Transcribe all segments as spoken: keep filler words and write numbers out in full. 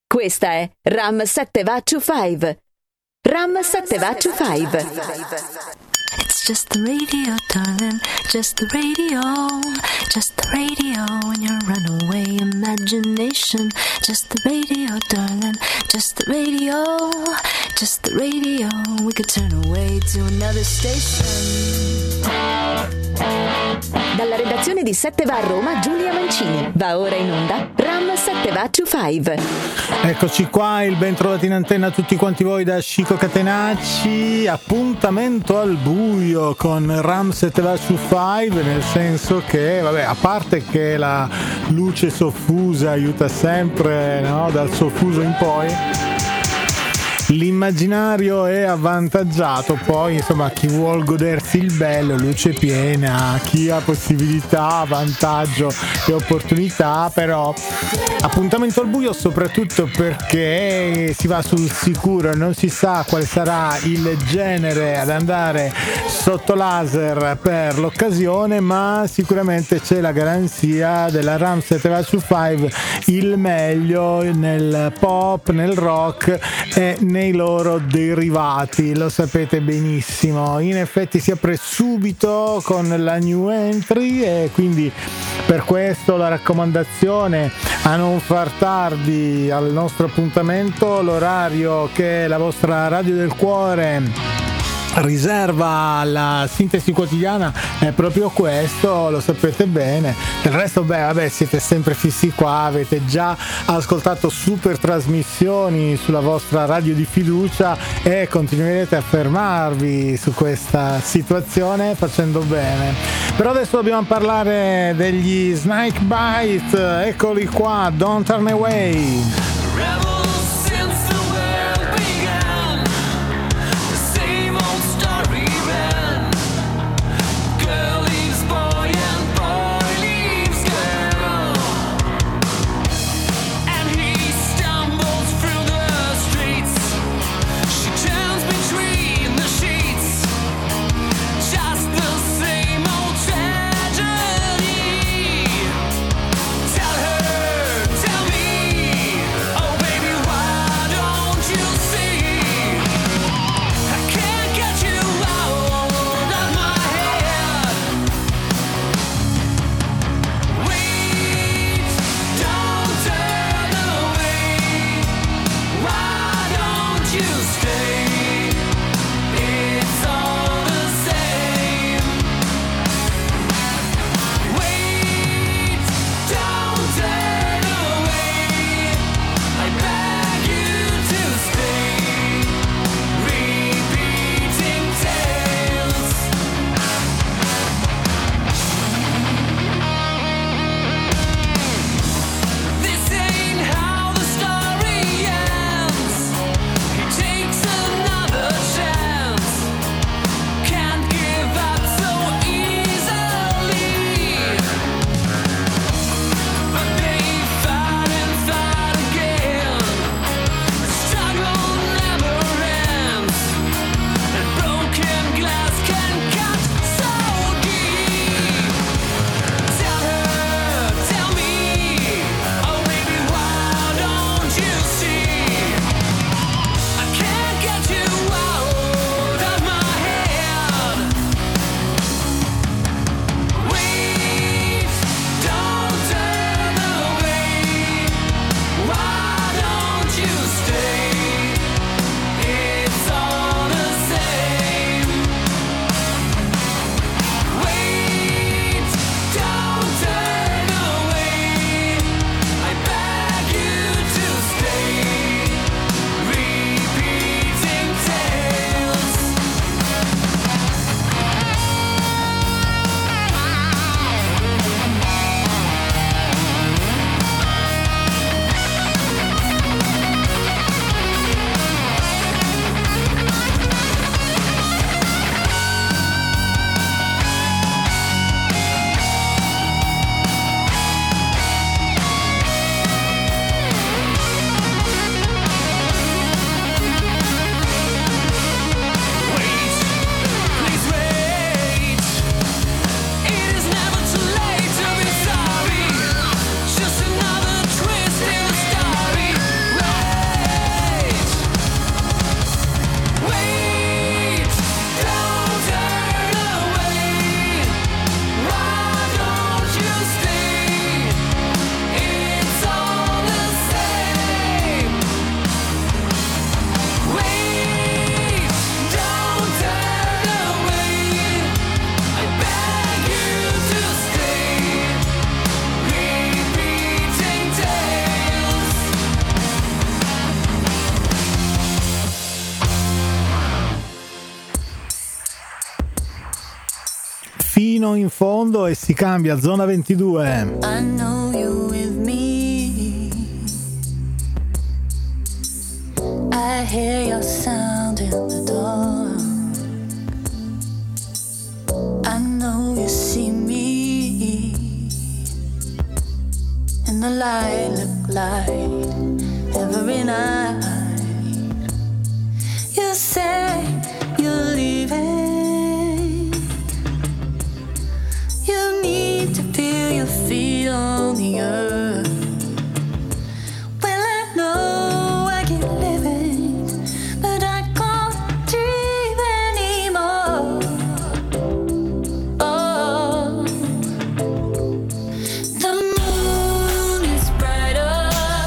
Questa è Ram sette Va cinque. Ram sette Va cinque. It's just the radio, darling, just the radio, just the radio in your runaway imagination. Just the radio, darling, just the radio, just the radio. We could turn away to another station. Dalla redazione di sette Va a Roma, Giulia Mancini. Va ora in onda Ram sette Va cinque. Eccoci qua, il ben trovati in antenna a tutti quanti voi da Chico Catenacci. Appuntamento al buio con Ram sette Va cinque, nel senso che, vabbè, a parte che la luce soffusa aiuta sempre, no? Dal soffuso in poi l'immaginario è avvantaggiato, poi insomma chi vuol godersi il bello, luce piena, chi ha possibilità, vantaggio e opportunità, però appuntamento al buio soprattutto perché si va sul sicuro, non si sa quale sarà il genere ad andare sotto laser per l'occasione, ma sicuramente c'è la garanzia della Ram sette Va cinque, il meglio nel pop, nel rock e nei loro derivati, lo sapete benissimo. In effetti si apre subito con la new entry e quindi per questo la raccomandazione a non far tardi al nostro appuntamento, l'orario che la vostra Radio del Cuore riserva alla sintesi quotidiana è proprio questo, lo sapete bene. Del resto, beh, vabbè, siete sempre fissi qua, avete già ascoltato super trasmissioni sulla vostra radio di fiducia e continuerete a fermarvi su questa situazione facendo bene. Però adesso dobbiamo parlare degli Snake Bite, eccoli qua, Don't Turn Away. Tell her, tell me. fino in fondo e si cambia zona ventidue. I know you with me. I hear your sound in the door. I know you see me in the lilac light every night. You say you're leaving. You need to feel your feet on the earth. Well, I know I keep living, but I can't dream anymore. Oh, the moon is brighter.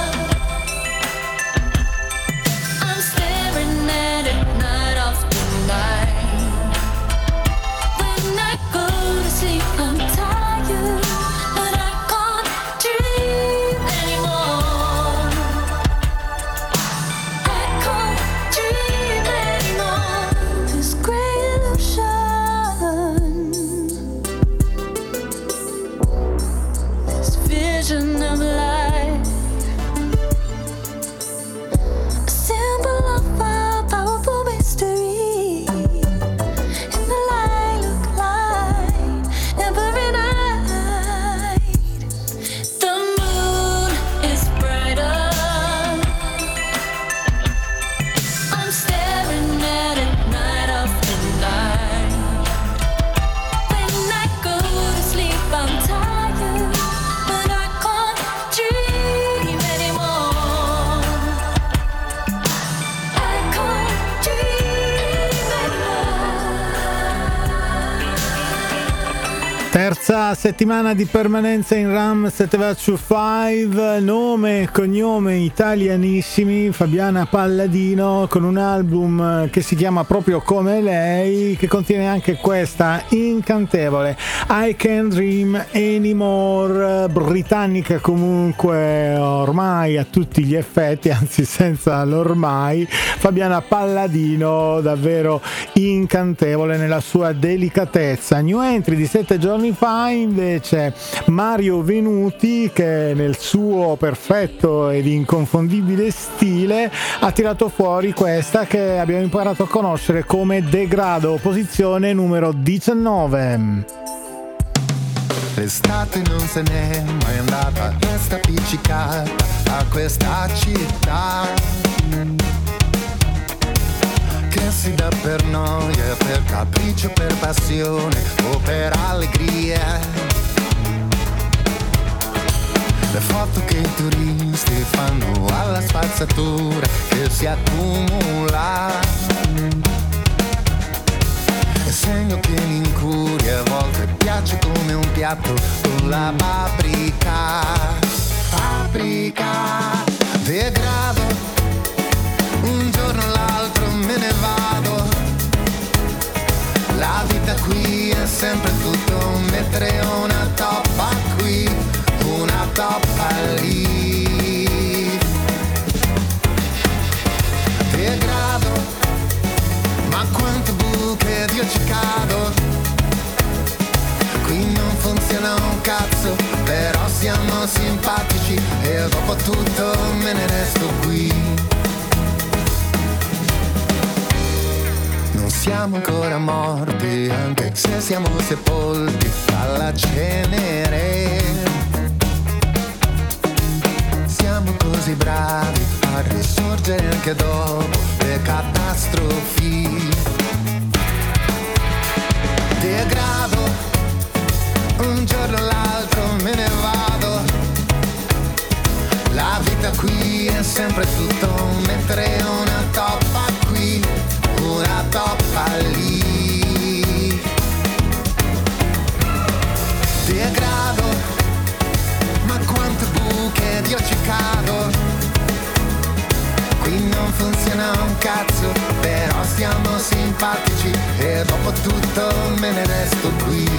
I'm staring at it night after night. When I go to sleep, I'm tired, but I can't dream anymore. I can't dream anymore. This gray illusion, this vision of life, a symbol of a powerful mystery in the lilac light every night. The moon is brighter. I'm staring at it night after night. When I go to sleep, I'm tired, but I can't dream anymore. I can't dream anymore. Terza settimana di permanenza in Ram Setevacciu cinque, nome e cognome italianissimi, Fabiana Palladino, con un album che si chiama proprio come lei, che contiene anche questa incantevole I Can't Dream Anymore, britannica comunque ormai a tutti gli effetti, anzi senza l'ormai. Fabiana Palladino davvero incantevole nella sua delicatezza. New entry di sette giorni fa invece Mario Venuti, che nel suo perfetto ed inconfondibile stile ha tirato fuori questa che abbiamo imparato a conoscere come Degrado, posizione numero diciannove. L'estate non se n'è mai andata, resta appiccicata a questa città che si dà per noia, per capriccio, per passione o per allegria. Le foto che i turisti fanno alla spazzatura che si accumula, e segno che l'incuria a volte piace come un piatto con la paprika. Paprika, degrado, un giorno o l'altro me ne vado. La vita qui è sempre tutto mettere una toppa qui, una toppa lì. Degrado, ma quante buche Dio ci cado. Qui non funziona un cazzo, però siamo simpatici e dopo tutto me ne resto qui. Non siamo ancora morti, anche se siamo sepolti dalla cenere. Siamo così bravi a risorgere anche dopo le catastrofi. Degrado, un giorno o l'altro me ne vado. La vita qui è sempre tutto mettere una toppa qui, una toppa lì. Degrado, ma quante buche Dio ci cado. Qui non funziona un cazzo, però siamo simpatici e dopo tutto me ne resto qui.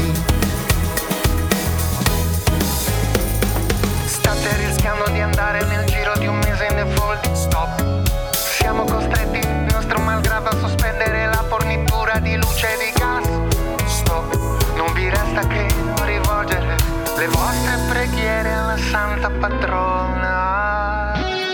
State rischiando di andare nel giro di un mese in default. Stop. Siamo costretti, nostro malgrado, a sospendere la fornitura di luce e di gas. Stop. Non vi resta santa patrona.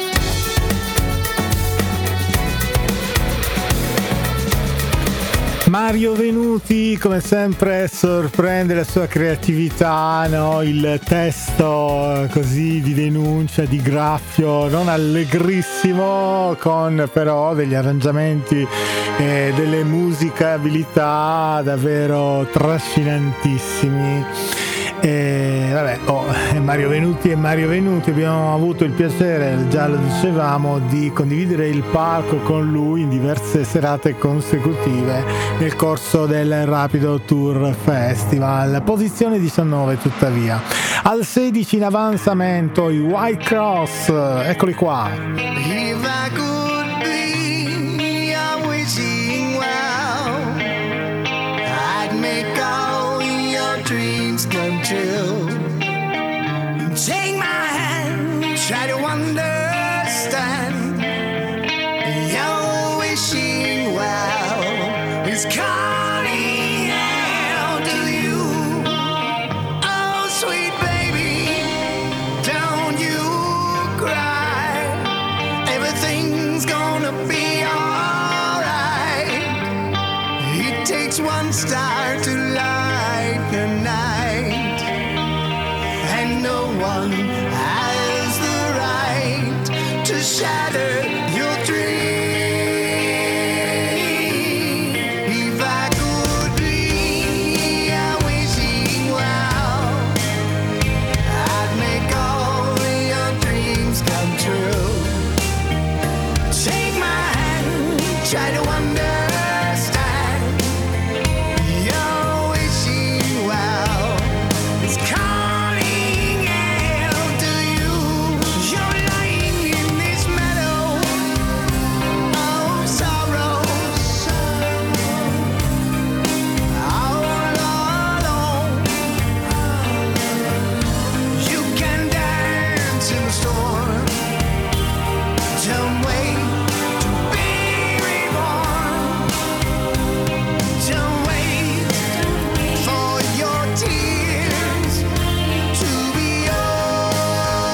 Mario Venuti, come sempre, sorprende la sua creatività, no? Il testo così di denuncia, di graffio, non allegrissimo, con però degli arrangiamenti e delle musicabilità davvero trascinantissimi. E vabbè, oh, Mario Venuti e Mario Venuti, abbiamo avuto il piacere, già lo dicevamo, di condividere il palco con lui in diverse serate consecutive nel corso del Rapido Tour Festival. Posizione diciannove tuttavia. Al sedici in avanzamento i White Cross, eccoli qua. If I could be a wishing well, I'd make all your dreams come true. Take my hand, try to understand. Your wishing well is calling out to you. Oh, sweet baby, don't you cry. Everything's gonna be alright. It takes one star to light the night, and no one has the right to shatter your dream. If I could be a wishing well, I'd make all your dreams come true. Take my hand, try to understand. Your wishing well is calling out to you. You're lying in this meadow of sorrow, all alone. You can dance in the storm. Don't wait to be reborn. Don't wait for your tears to be over.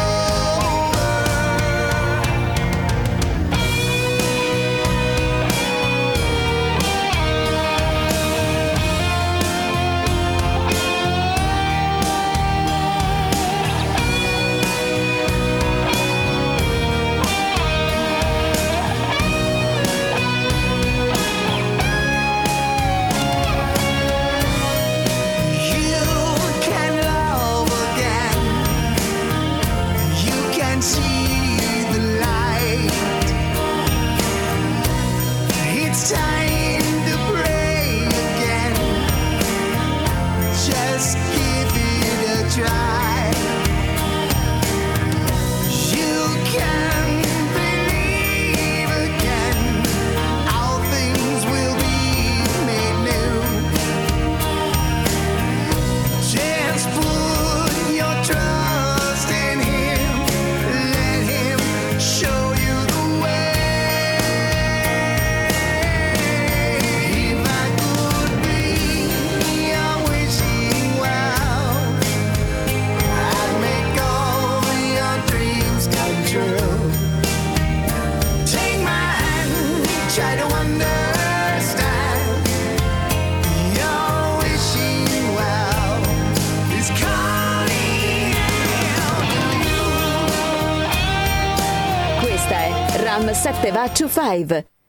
You can love again. You can see the light. It's time to pray again. Just give it a try. You can believe again. All things will be made new. Just put your trust in Him. Let Him show you the way. If I could be a wishing well, I'd make all your dreams come true. Take my hand, try to understand. Your wishing well is calling out to you. Questa è Ram sette Va to cinque.